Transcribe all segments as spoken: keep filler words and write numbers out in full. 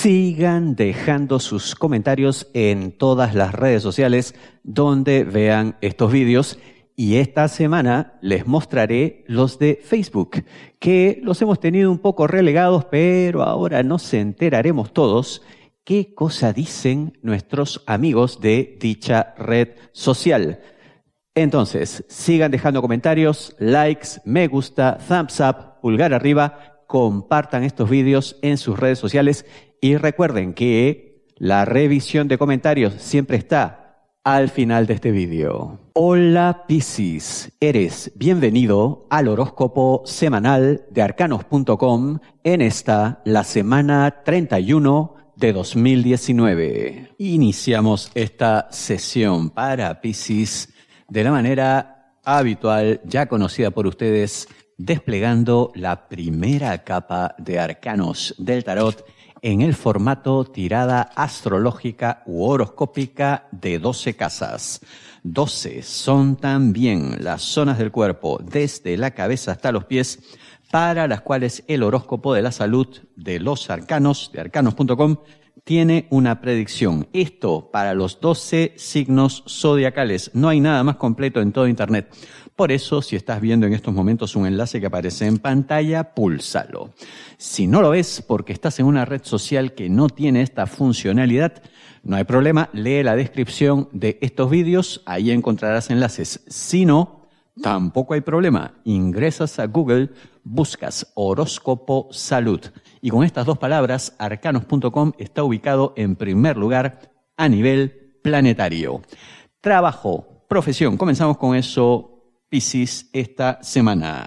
Sigan dejando sus comentarios en todas las redes sociales donde vean estos vídeos. Y esta semana les mostraré los de Facebook, que los hemos tenido un poco relegados, pero ahora nos enteraremos todos qué cosa dicen nuestros amigos de dicha red social. Entonces, sigan dejando comentarios, likes, me gusta, thumbs up, pulgar arriba, compartan estos vídeos en sus redes sociales y recuerden que la revisión de comentarios siempre está al final de este vídeo. Hola Piscis, eres bienvenido al horóscopo semanal de arcanos punto com en esta, la semana treinta y uno de dos mil diecinueve. Iniciamos esta sesión para Piscis de la manera habitual, ya conocida por ustedes, desplegando la primera capa de arcanos del tarot en el formato tirada astrológica u horoscópica de doce casas. doce son también las zonas del cuerpo, desde la cabeza hasta los pies, para las cuales el horóscopo de la salud de los arcanos, de arcanos punto com, tiene una predicción. Esto para los doce signos zodiacales. No hay nada más completo en todo Internet. Por eso, si estás viendo en estos momentos un enlace que aparece en pantalla, púlsalo. Si no lo ves porque estás en una red social que no tiene esta funcionalidad, no hay problema, lee la descripción de estos vídeos, ahí encontrarás enlaces. Si no, tampoco hay problema, ingresas a Google, buscas horóscopo salud. Y con estas dos palabras, arcanos punto com está ubicado en primer lugar a nivel planetario. Trabajo, profesión, comenzamos con eso. Piscis, esta semana.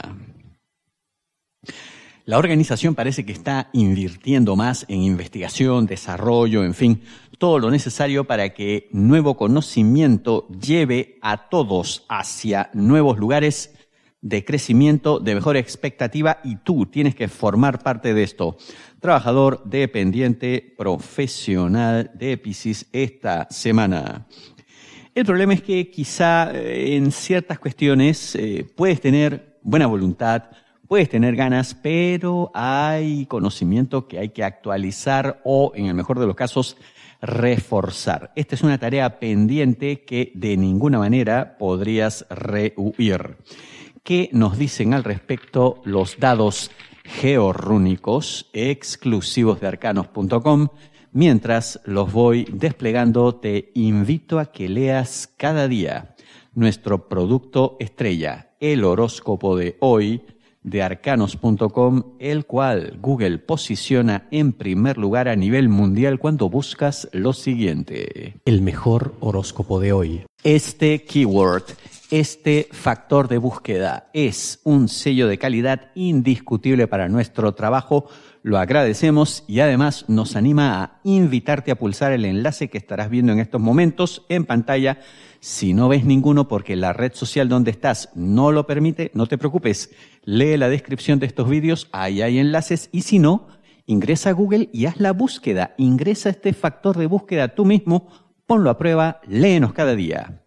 La organización parece que está invirtiendo más en investigación, desarrollo, en fin, todo lo necesario para que nuevo conocimiento lleve a todos hacia nuevos lugares de crecimiento, de mejor expectativa, y tú tienes que formar parte de esto. Trabajador, dependiente, profesional de Piscis esta semana. El problema es que quizá eh, en ciertas cuestiones eh, puedes tener buena voluntad, puedes tener ganas, pero hay conocimiento que hay que actualizar o, en el mejor de los casos, reforzar. Esta es una tarea pendiente que de ninguna manera podrías rehuir. ¿Qué nos dicen al respecto los dados georrúnicos exclusivos de arcanos punto com? Mientras los voy desplegando, te invito a que leas cada día nuestro producto estrella, el horóscopo de hoy de arcanos punto com, el cual Google posiciona en primer lugar a nivel mundial cuando buscas lo siguiente. El mejor horóscopo de hoy. Este keyword, este factor de búsqueda es un sello de calidad indiscutible para nuestro trabajo. Lo agradecemos y además nos anima a invitarte a pulsar el enlace que estarás viendo en estos momentos en pantalla. Si no ves ninguno porque la red social donde estás no lo permite, no te preocupes. Lee la descripción de estos vídeos, ahí hay enlaces, y si no, ingresa a Google y haz la búsqueda. Ingresa este factor de búsqueda tú mismo, ponlo a prueba, léenos cada día.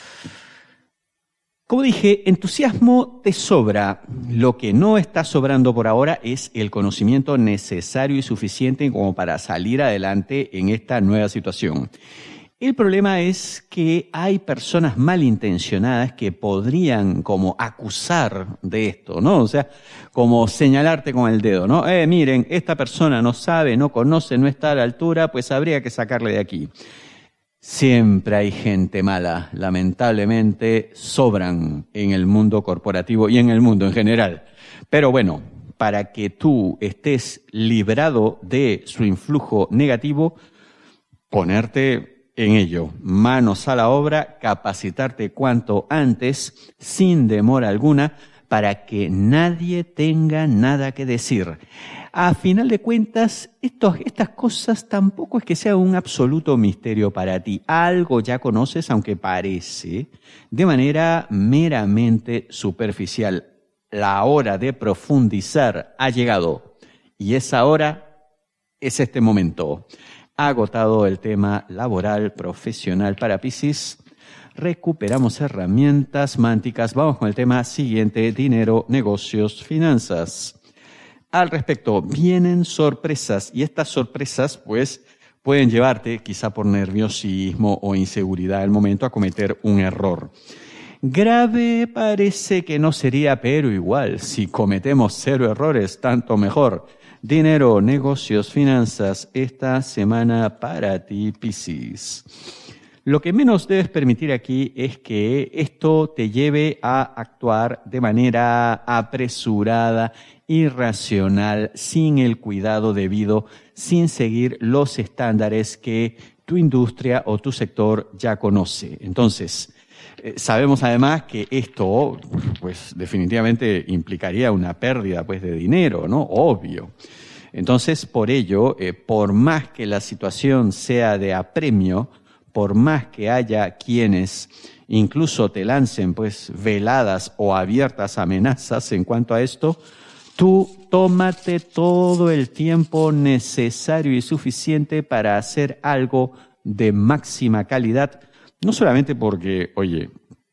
Como dije, entusiasmo te sobra. Lo que no está sobrando por ahora es el conocimiento necesario y suficiente como para salir adelante en esta nueva situación. El problema es que hay personas malintencionadas que podrían como acusar de esto, ¿no? O sea, como señalarte con el dedo, ¿no? Eh, miren, esta persona no sabe, no conoce, no está a la altura, pues habría que sacarle de aquí. Siempre hay gente mala, lamentablemente sobran en el mundo corporativo y en el mundo en general. Pero bueno, para que tú estés librado de su influjo negativo, ponerte en ello, manos a la obra, capacitarte cuanto antes, sin demora alguna, para que nadie tenga nada que decir. A final de cuentas, estos, estas cosas tampoco es que sea un absoluto misterio para ti. Algo ya conoces, aunque parece, de manera meramente superficial. La hora de profundizar ha llegado y esa hora es este momento. Ha agotado el tema laboral, profesional para Piscis. Recuperamos herramientas mánticas. Vamos con el tema siguiente: dinero, negocios, finanzas. Al respecto, vienen sorpresas y estas sorpresas pues pueden llevarte, quizá por nerviosismo o inseguridad del momento, a cometer un error. Grave parece que no sería, pero igual, si cometemos cero errores, tanto mejor. Dinero, negocios, finanzas, esta semana para ti, Piscis. Lo que menos debes permitir aquí es que esto te lleve a actuar de manera apresurada, irracional, sin el cuidado debido, sin seguir los estándares que tu industria o tu sector ya conoce. Entonces, eh, sabemos además que esto, pues, definitivamente implicaría una pérdida, pues, de dinero, ¿no? Obvio. Entonces, por ello, eh, por más que la situación sea de apremio, por más que haya quienes incluso te lancen, pues, veladas o abiertas amenazas en cuanto a esto, tú tómate todo el tiempo necesario y suficiente para hacer algo de máxima calidad, no solamente porque, oye,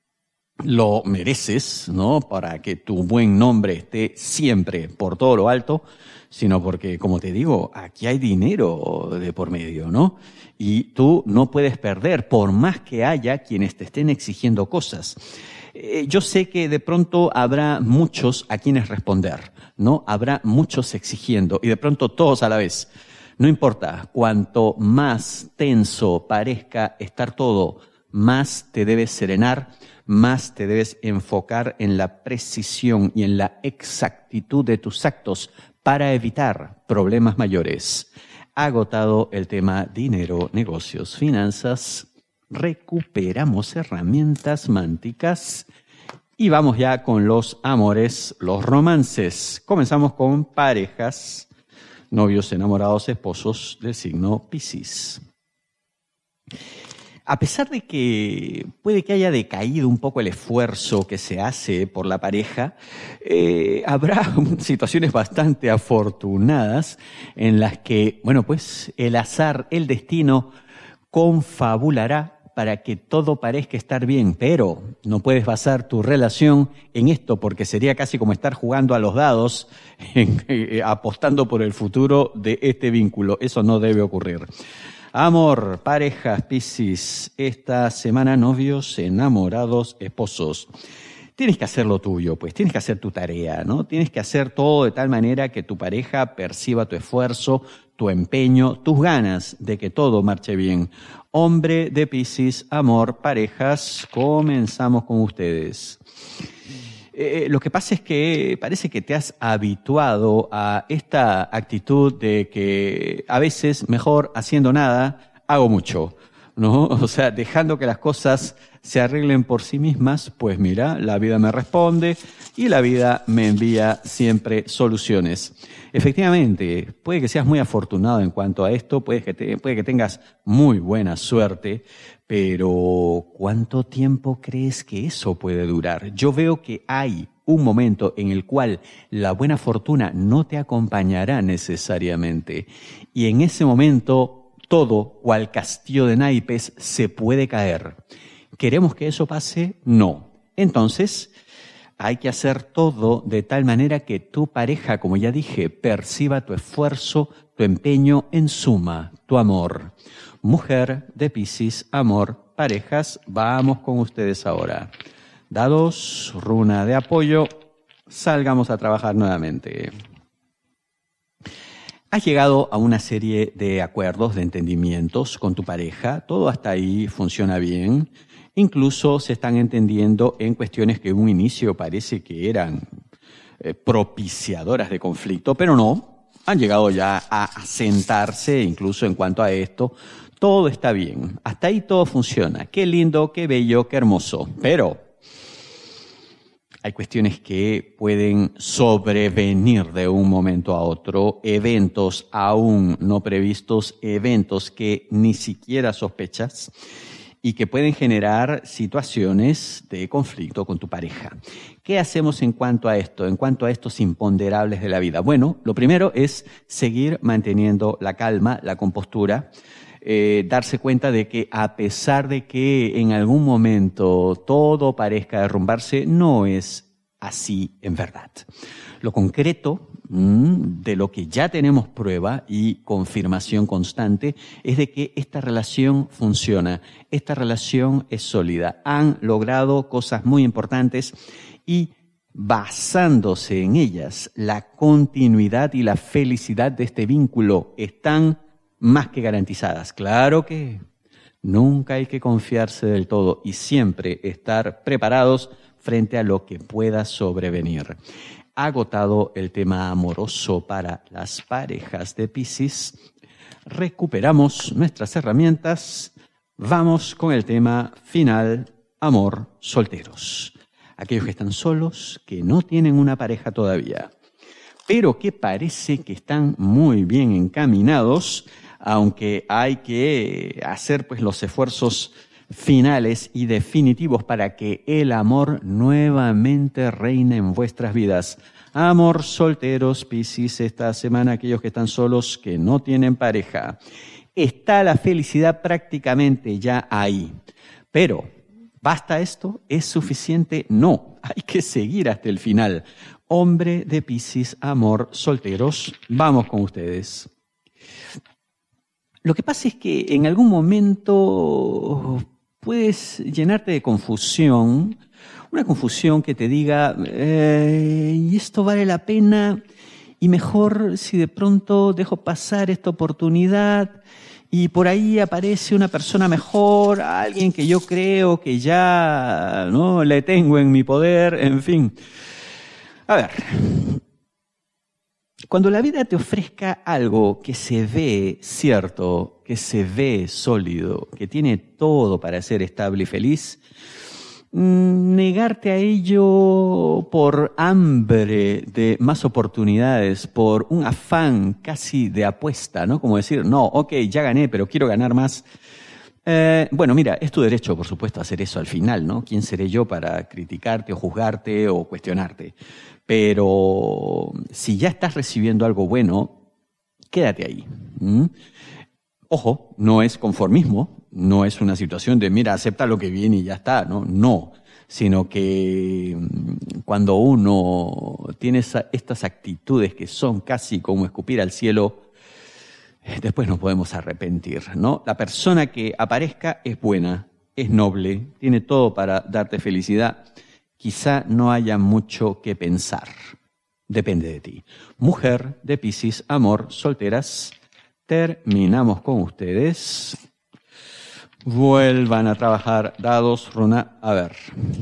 lo mereces, ¿no? Para que tu buen nombre esté siempre por todo lo alto, sino porque, como te digo, aquí hay dinero de por medio, ¿no? Y tú no puedes perder, por más que haya quienes te estén exigiendo cosas. Eh, yo sé que de pronto habrá muchos a quienes responder, ¿no? Habrá muchos exigiendo y de pronto todos a la vez. No importa, cuanto más tenso parezca estar todo, más te debes serenar, más te debes enfocar en la precisión y en la exactitud de tus actos para evitar problemas mayores. Agotado el tema dinero, negocios, finanzas, recuperamos herramientas mánticas y vamos ya con los amores, los romances. Comenzamos con parejas, novios, enamorados, esposos del signo Piscis. A pesar de que puede que haya decaído un poco el esfuerzo que se hace por la pareja, eh, habrá situaciones bastante afortunadas en las que, bueno, pues el azar, el destino confabulará para que todo parezca estar bien, pero no puedes basar tu relación en esto porque sería casi como estar jugando a los dados, en, eh, apostando por el futuro de este vínculo. Eso no debe ocurrir. Amor, parejas, Piscis, esta semana novios, enamorados, esposos. Tienes que hacer lo tuyo, pues tienes que hacer tu tarea, ¿no? Tienes que hacer todo de tal manera que tu pareja perciba tu esfuerzo, tu empeño, tus ganas de que todo marche bien. Hombre de Piscis, amor, parejas, comenzamos con ustedes. Eh, lo que pasa es que parece que te has habituado a esta actitud de que a veces mejor haciendo nada, hago mucho, ¿no? O sea, dejando que las cosas se arreglen por sí mismas, pues mira, la vida me responde y la vida me envía siempre soluciones. Efectivamente, puede que seas muy afortunado en cuanto a esto, puede que, te, puede que tengas muy buena suerte, pero ¿cuánto tiempo crees que eso puede durar? Yo veo que hay un momento en el cual la buena fortuna no te acompañará necesariamente y en ese momento todo, cual castillo de naipes, se puede caer. ¿Queremos que eso pase? No. Entonces, hay que hacer todo de tal manera que tu pareja, como ya dije, perciba tu esfuerzo, tu empeño, en suma, tu amor. Mujer de Piscis, amor, parejas, vamos con ustedes ahora. Dados, runa de apoyo, salgamos a trabajar nuevamente. Has llegado a una serie de acuerdos, de entendimientos con tu pareja, todo hasta ahí funciona bien. Incluso se están entendiendo en cuestiones que en un inicio parece que eran eh, propiciadoras de conflicto, pero no, han llegado ya a asentarse incluso en cuanto a esto. Todo está bien, hasta ahí todo funciona, qué lindo, qué bello, qué hermoso, pero hay cuestiones que pueden sobrevenir de un momento a otro, eventos aún no previstos, eventos que ni siquiera sospechas y que pueden generar situaciones de conflicto con tu pareja. ¿Qué hacemos en cuanto a esto, en cuanto a estos imponderables de la vida? Bueno, lo primero es seguir manteniendo la calma, la compostura, Eh, darse cuenta de que a pesar de que en algún momento todo parezca derrumbarse, no es así en verdad. Lo concreto mmm, de lo que ya tenemos prueba y confirmación constante es de que esta relación funciona, esta relación es sólida. Han logrado cosas muy importantes y basándose en ellas, la continuidad y la felicidad de este vínculo están más que garantizadas. Claro que nunca hay que confiarse del todo y siempre estar preparados frente a lo que pueda sobrevenir. Agotado el tema amoroso para las parejas de Piscis, recuperamos nuestras herramientas. Vamos con el tema final, amor, solteros. Aquellos que están solos, que no tienen una pareja todavía, pero que parece que están muy bien encaminados, aunque hay que hacer pues los esfuerzos finales y definitivos para que el amor nuevamente reine en vuestras vidas. Amor, solteros, Piscis, esta semana aquellos que están solos, que no tienen pareja. Está la felicidad prácticamente ya ahí, pero ¿basta esto? ¿Es suficiente? No, hay que seguir hasta el final. Hombre de Piscis, amor, solteros, vamos con ustedes. Lo que pasa es que en algún momento puedes llenarte de confusión, una confusión que te diga, eh, ¿y esto vale la pena? Y mejor si de pronto dejo pasar esta oportunidad y por ahí aparece una persona mejor, alguien que yo creo que ya no le tengo en mi poder, en fin. A ver, cuando la vida te ofrezca algo que se ve cierto, que se ve sólido, que tiene todo para ser estable y feliz, negarte a ello por hambre de más oportunidades, por un afán casi de apuesta, ¿no? Como decir, no, ok, ya gané, pero quiero ganar más. Eh, bueno, mira, es tu derecho, por supuesto, hacer eso al final, ¿no? ¿Quién seré yo para criticarte o juzgarte o cuestionarte? Pero si ya estás recibiendo algo bueno, quédate ahí. ¿Mm? Ojo, no es conformismo, no es una situación de, mira, acepta lo que viene y ya está, ¿no? No, sino que cuando uno tiene esa, estas actitudes que son casi como escupir al cielo, después nos podemos arrepentir, ¿no? La persona que aparezca es buena, es noble, tiene todo para darte felicidad. Quizá no haya mucho que pensar. Depende de ti. Mujer de Piscis, amor, solteras. Terminamos con ustedes. Vuelvan a trabajar dados, runa. A ver.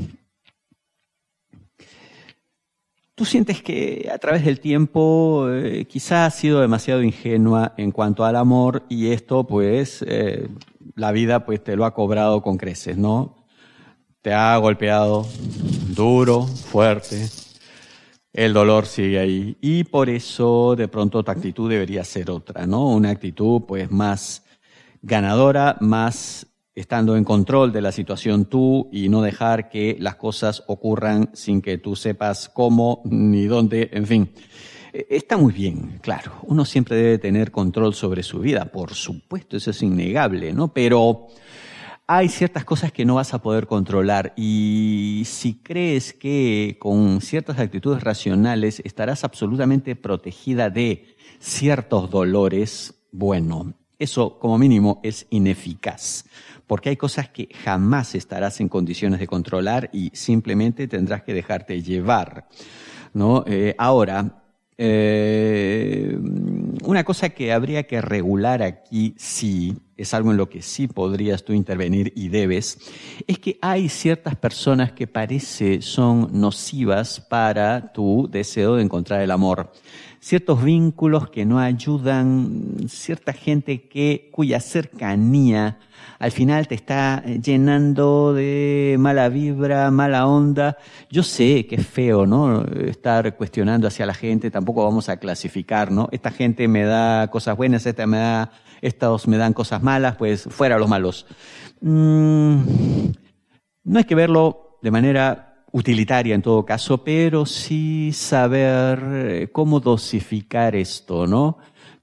Tú sientes que a través del tiempo eh, quizá has sido demasiado ingenua en cuanto al amor y esto pues eh, la vida pues te lo ha cobrado con creces, ¿no? Te ha golpeado duro, fuerte, el dolor sigue ahí y por eso de pronto tu actitud debería ser otra, ¿no? Una actitud pues más ganadora, más estando en control de la situación tú y no dejar que las cosas ocurran sin que tú sepas cómo ni dónde, en fin. Está muy bien, claro, uno siempre debe tener control sobre su vida, por supuesto, eso es innegable, ¿no? Pero hay ciertas cosas que no vas a poder controlar y si crees que con ciertas actitudes racionales estarás absolutamente protegida de ciertos dolores, bueno, eso como mínimo es ineficaz, porque hay cosas que jamás estarás en condiciones de controlar y simplemente tendrás que dejarte llevar, ¿no? Eh, ahora, Eh, una cosa que habría que regular aquí, sí, es algo en lo que sí podrías tú intervenir y debes, es que hay ciertas personas que parece son nocivas para tu deseo de encontrar el amor. Ciertos vínculos que no ayudan, cierta gente que, cuya cercanía al final te está llenando de mala vibra, mala onda. Yo sé que es feo, ¿no? Estar cuestionando hacia la gente, tampoco vamos a clasificar, ¿no? Esta gente me da cosas buenas, esta me da, estos me dan cosas malas, pues fuera los malos. Mm, no hay que verlo de manera utilitaria en todo caso, pero sí saber cómo dosificar esto, ¿no?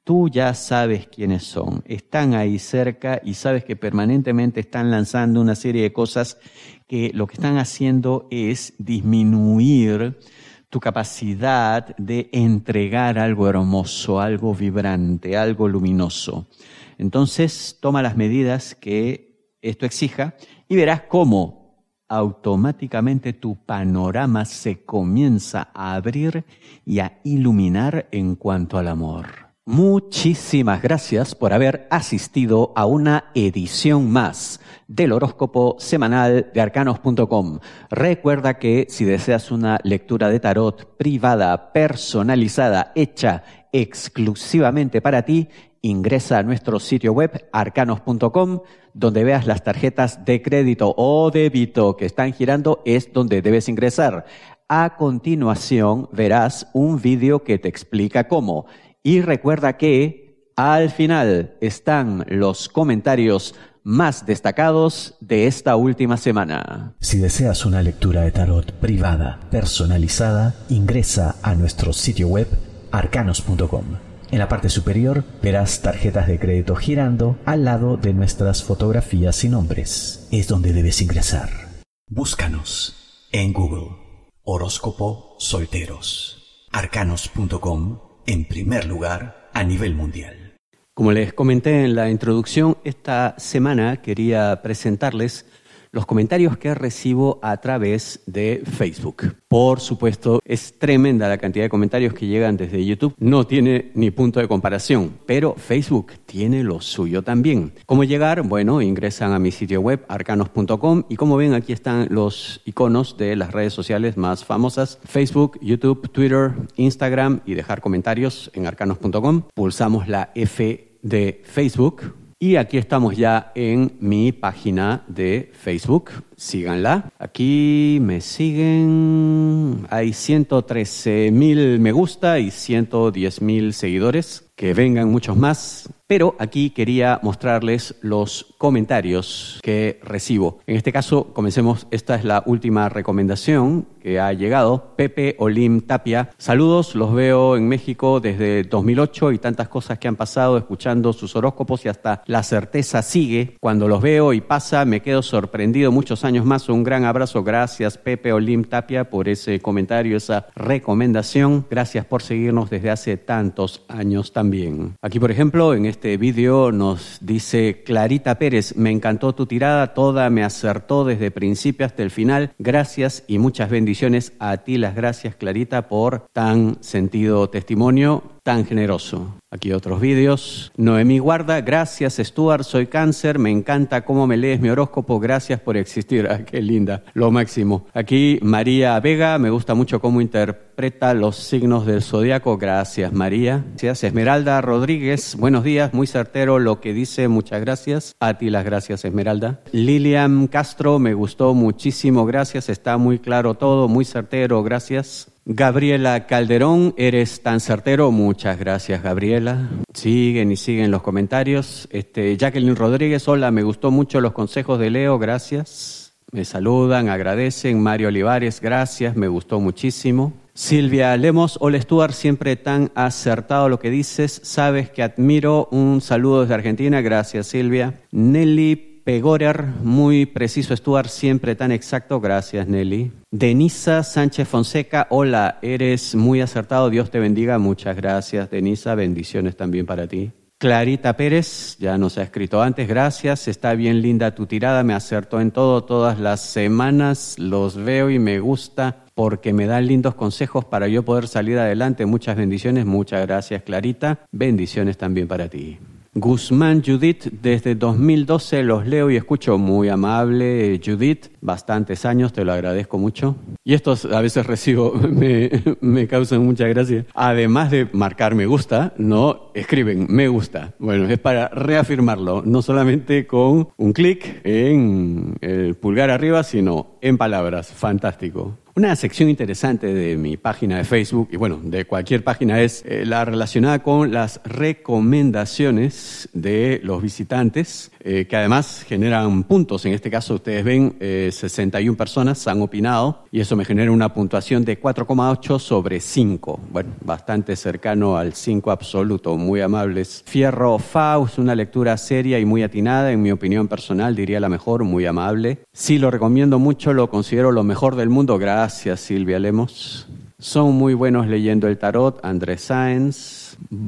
tú ya sabes quiénes son, están ahí cerca y sabes que permanentemente están lanzando una serie de cosas que lo que están haciendo es disminuir tu capacidad de entregar algo hermoso, algo vibrante, algo luminoso. Entonces, toma las medidas que esto exija y verás cómo automáticamente tu panorama se comienza a abrir y a iluminar en cuanto al amor. Muchísimas gracias por haber asistido a una edición más del horóscopo semanal de arcanos punto com. Recuerda que si deseas una lectura de tarot privada, personalizada, hecha exclusivamente para ti, ingresa a nuestro sitio web arcanos punto com, donde veas las tarjetas de crédito o débito que están girando, es donde debes ingresar. A continuación verás un vídeo que te explica cómo. Y recuerda que al final están los comentarios más destacados de esta última semana. Si deseas una lectura de tarot privada, personalizada, ingresa a nuestro sitio web arcanos punto com. En la parte superior verás tarjetas de crédito girando al lado de nuestras fotografías y nombres. Es donde debes ingresar. Búscanos en Google. Horóscopo Solteros. arcanos punto com. En primer lugar, a nivel mundial. Como les comenté en la introducción, esta semana quería presentarles los comentarios que recibo a través de Facebook. Por supuesto, es tremenda la cantidad de comentarios que llegan desde YouTube. No tiene ni punto de comparación, pero Facebook tiene lo suyo también. ¿Cómo llegar? Bueno, ingresan a mi sitio web, arcanos punto com, y como ven, aquí están los iconos de las redes sociales más famosas: Facebook, YouTube, Twitter, Instagram, y dejar comentarios en arcanos punto com. Pulsamos la F de Facebook. Y aquí estamos ya en mi página de Facebook. Síganla. Aquí me siguen. Hay ciento trece mil me gusta y ciento diez mil seguidores. Que vengan muchos más. Pero aquí quería mostrarles los comentarios que recibo. En este caso, comencemos. Esta es la última recomendación que ha llegado. Pepe Olim Tapia. Saludos, los veo en México desde dos mil ocho y tantas cosas que han pasado escuchando sus horóscopos y hasta la certeza sigue. Cuando los veo y pasa, me quedo sorprendido muchos años más. Un gran abrazo. Gracias, Pepe Olim Tapia, por ese comentario, esa recomendación. Gracias por seguirnos desde hace tantos años también. Aquí, por ejemplo, en este vídeo nos dice Clarita Pérez: me encantó tu tirada, toda me acertó desde principio hasta el final. Gracias y muchas bendiciones a ti. Las gracias, Clarita, por tan sentido testimonio, tan generoso. Aquí otros vídeos. Noemí Guarda: gracias, Stuart, soy cáncer, me encanta cómo me lees mi horóscopo, gracias por existir. Ah, qué linda, lo máximo. Aquí María Vega: me gusta mucho cómo interpreta los signos del zodiaco, gracias, María. Gracias. Esmeralda Rodríguez: buenos días, muy certero lo que dice, muchas gracias. A ti las gracias, Esmeralda. Lilian Castro: me gustó muchísimo, gracias, está muy claro todo, muy certero, gracias. Gabriela Calderón: eres tan certero, muchas gracias, Gabriela. Siguen y siguen los comentarios. Este, Jacqueline Rodríguez: hola, me gustó mucho los consejos de Leo, gracias. Me saludan, agradecen. Mario Olivares: gracias, me gustó muchísimo. Silvia Lemos: hola, Stuart, siempre tan acertado lo que dices, sabes que admiro. Un saludo desde Argentina, gracias, Silvia. Nelly Pegorer: muy preciso, Stuart, siempre tan exacto. Gracias, Nelly. Denisa Sánchez Fonseca: hola, eres muy acertado, Dios te bendiga. Muchas gracias, Denisa, bendiciones también para ti. Clarita Pérez, ya nos ha escrito antes, gracias, está bien linda tu tirada, me acertó en todo, todas las semanas los veo y me gusta porque me dan lindos consejos para yo poder salir adelante. Muchas bendiciones, muchas gracias, Clarita, bendiciones también para ti. Guzmán Judith: desde dos mil doce los leo y escucho. Muy amable, Judith, bastantes años, te lo agradezco mucho. Y estos a veces recibo, me, me causan mucha gracia. Además de marcar me gusta, no escriben me gusta. Bueno, es para reafirmarlo, no solamente con un clic en el pulgar arriba, sino en palabras. Fantástico. Una sección interesante de mi página de Facebook, y bueno, de cualquier página, es eh, la relacionada con las recomendaciones de los visitantes, eh, que además generan puntos. En este caso, ustedes ven, eh, Eh, sesenta y una personas han opinado y eso me genera una puntuación de cuatro coma ocho sobre cinco. Bueno, bastante cercano al cinco absoluto, muy amables. Fierro Faust, una lectura seria y muy atinada, en mi opinión personal, diría la mejor, muy amable. Sí, lo recomiendo mucho, lo considero lo mejor del mundo. Gracias, Silvia Lemos. Son muy buenos leyendo el tarot, Andrés Sáenz.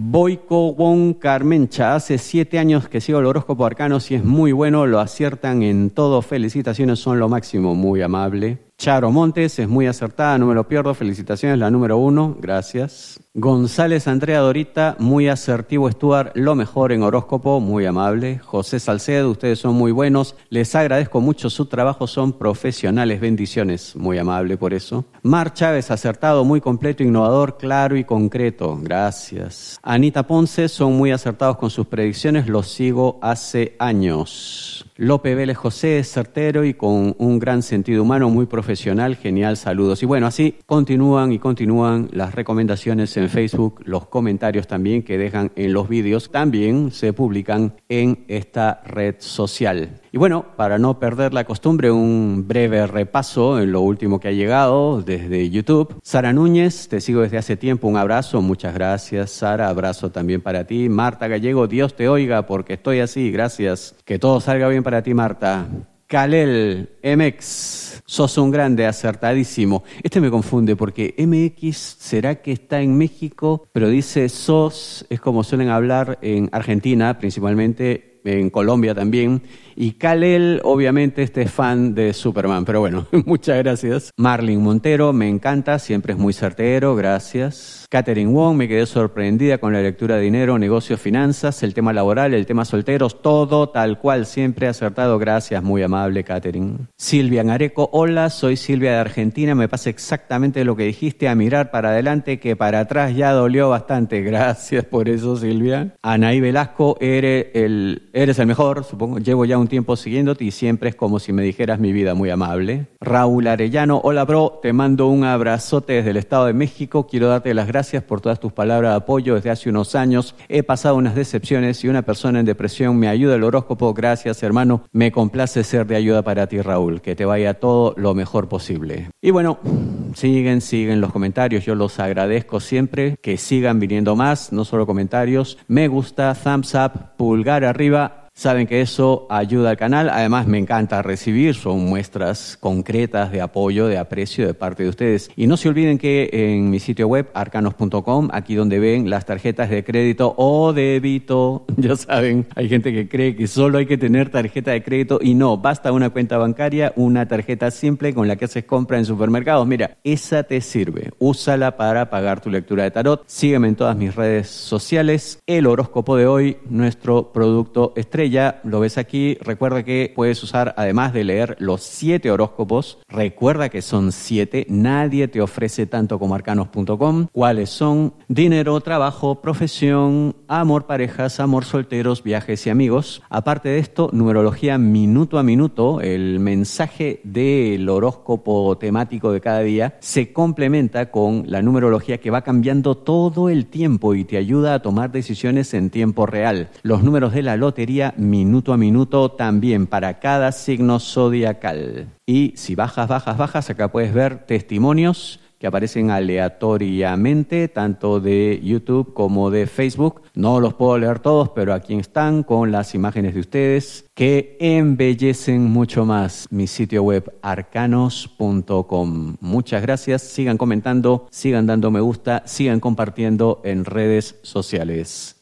Boico Wong Carmencha, hace siete años que sigo el horóscopo arcano, y es muy bueno, lo aciertan en todo, felicitaciones, son lo máximo, muy amable. Charo Montes, es muy acertada, no me lo pierdo, felicitaciones, la número uno, gracias. González Andrea Dorita, muy asertivo Stuart, lo mejor en horóscopo, muy amable. José Salcedo, ustedes son muy buenos, les agradezco mucho su trabajo, son profesionales, bendiciones, muy amable por eso. Mar Chávez, acertado, muy completo, innovador, claro y concreto, gracias. Anita Ponce, son muy acertados con sus predicciones, los sigo hace años. Lope Vélez José es certero y con un gran sentido humano, muy profesional, genial, saludos. Y bueno, así continúan y continúan las recomendaciones en Facebook, los comentarios también que dejan en los vídeos, también se publican en esta red social. Y bueno, para no perder la costumbre, un breve repaso en lo último que ha llegado desde YouTube. Sara Núñez, te sigo desde hace tiempo, un abrazo, muchas gracias. Sara, abrazo también para ti. Marta Gallego, Dios te oiga porque estoy así, gracias. Que todo salga bien para ti, Marta. Kalel, M X, sos un grande, acertadísimo. Este me confunde porque M X, ¿será que está en México? Pero dice sos, es como suelen hablar en Argentina principalmente, en Colombia también. Y Kalel, obviamente, este es fan de Superman, pero bueno, muchas gracias. Marlene Montero, me encanta, siempre es muy certero, gracias. Catherine Wong, me quedé sorprendida con la lectura de dinero, negocios, finanzas, el tema laboral, el tema solteros, todo tal cual, siempre acertado, gracias, muy amable, Catherine. Silvia Areco, hola, soy Silvia de Argentina, me pasa exactamente lo que dijiste, a mirar para adelante, que para atrás ya dolió bastante, gracias por eso, Silvia. Anaí Velasco, eres el, eres el mejor, supongo, llevo ya un tiempo siguiéndote y siempre es como si me dijeras mi vida, muy amable. Raúl Arellano, hola bro, te mando un abrazote desde el Estado de México, quiero darte las gracias por todas tus palabras de apoyo desde hace unos años, he pasado unas decepciones y una persona en depresión me ayuda el horóscopo, gracias hermano, me complace ser de ayuda para ti Raúl, que te vaya todo lo mejor posible. Y bueno, siguen, siguen los comentarios, yo los agradezco siempre, que sigan viniendo más, no solo comentarios, me gusta, thumbs up, pulgar arriba. Saben que eso ayuda al canal, además me encanta recibir, son muestras concretas de apoyo, de aprecio de parte de ustedes. Y no se olviden que en mi sitio web, arcanos punto com, aquí donde ven las tarjetas de crédito o débito, ya saben, hay gente que cree que solo hay que tener tarjeta de crédito y no, basta una cuenta bancaria, una tarjeta simple con la que haces compra en supermercados. Mira, esa te sirve, úsala para pagar tu lectura de tarot. Sígueme en todas mis redes sociales. El horóscopo de hoy, nuestro producto estrella. Ya lo ves aquí, recuerda que puedes usar, además de leer los siete horóscopos, recuerda que son siete, nadie te ofrece tanto como arcanos punto com. ¿Cuáles son? Dinero, trabajo, profesión, amor, parejas, amor, solteros, viajes y amigos. Aparte de esto, numerología minuto a minuto, el mensaje del horóscopo temático de cada día se complementa con la numerología que va cambiando todo el tiempo y te ayuda a tomar decisiones en tiempo real. Los números de la lotería minuto a minuto también para cada signo zodiacal. Y si bajas, bajas, bajas, acá puedes ver testimonios que aparecen aleatoriamente, tanto de YouTube como de Facebook. No los puedo leer todos, pero aquí están con las imágenes de ustedes que embellecen mucho más mi sitio web arcanos punto com. Muchas gracias, sigan comentando, sigan dando me gusta, sigan compartiendo en redes sociales.